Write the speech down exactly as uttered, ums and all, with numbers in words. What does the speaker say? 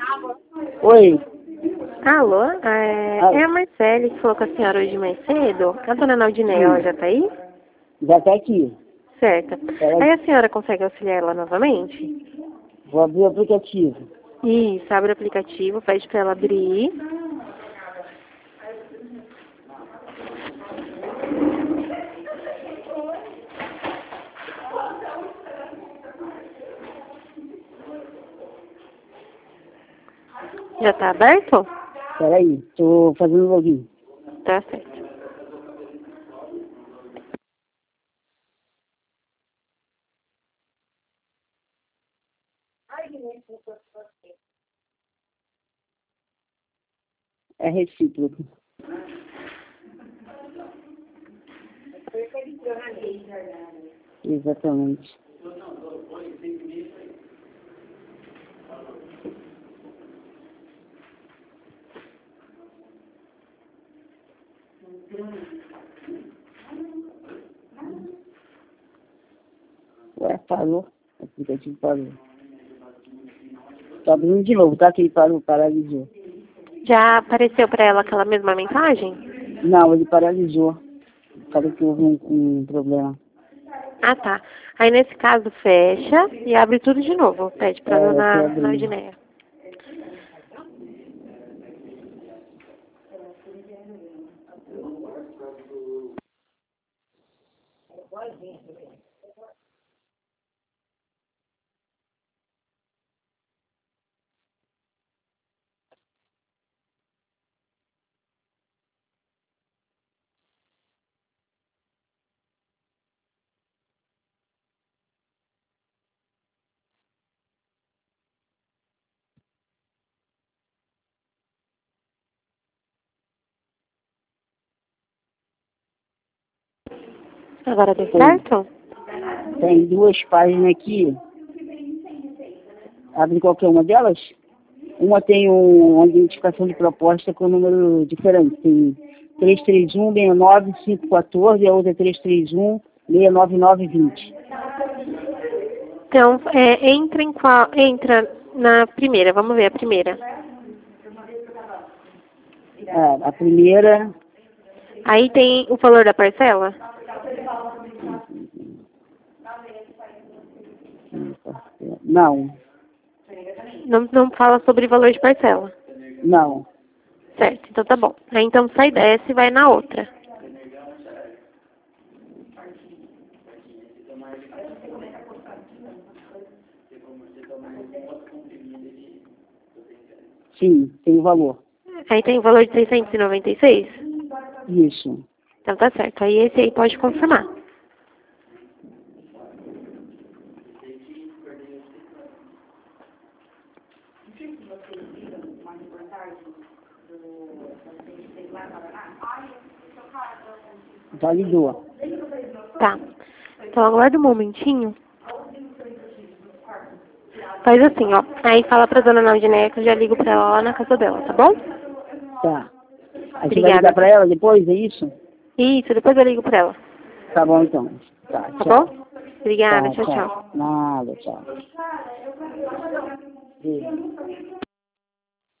Oi. Alô, é, Ah, é a Marcele que falou com a senhora hoje mais cedo. A dona Naldineia, ela sim. já tá aí? Já tá aqui. Certo. Ela, Aí a senhora consegue auxiliar ela novamente? vou abrir o aplicativo. Isso, abre o aplicativo, pede pra ela abrir. Já tá aberto? Peraí, tô fazendo login. Tá certo. É recíproco. Exatamente. Ué, parou. O aplicativo parou. Tô abrindo de novo, tá? Que ele parou, paralisou. Já apareceu pra ela aquela mesma mensagem? Não, ele paralisou. Falou que houve um, um problema. Ah, tá. Aí nesse caso fecha e abre tudo de novo. Pede pra É, eu tô dona abrindo. Naldineia. Agora deu Tem, certo? tem duas páginas aqui. Abre qualquer uma delas? Uma tem um, uma identificação de proposta com número diferente. Tem três três um, seis nove, cinco um quatro e a outra é três três um, seis nove nove dois zero. Então, é, entra em qual. Entra na primeira, vamos ver a primeira. Ah, a primeira, Aí tem o valor da parcela? não, Não, não fala sobre valor de parcela. não. Certo, então tá bom. Aí então sai dessa e vai na outra. Sim, tem o valor. Aí tem o valor de seiscentos e noventa e seis? Isso. Então tá certo. Aí esse aí pode confirmar. Validou. Tá. Então aguarda um momentinho. Faz assim, ó. Aí fala pra dona Naldineia que eu já ligo pra ela lá na casa dela, tá bom? Tá. Aí você vai Obrigada. ligar pra ela depois, é isso? Isso, depois eu ligo pra ela. Tá bom então. Tá, Tá tchau. bom? Obrigada, Tá, tchau, tchau. tchau. Nada, tchau. Beijo.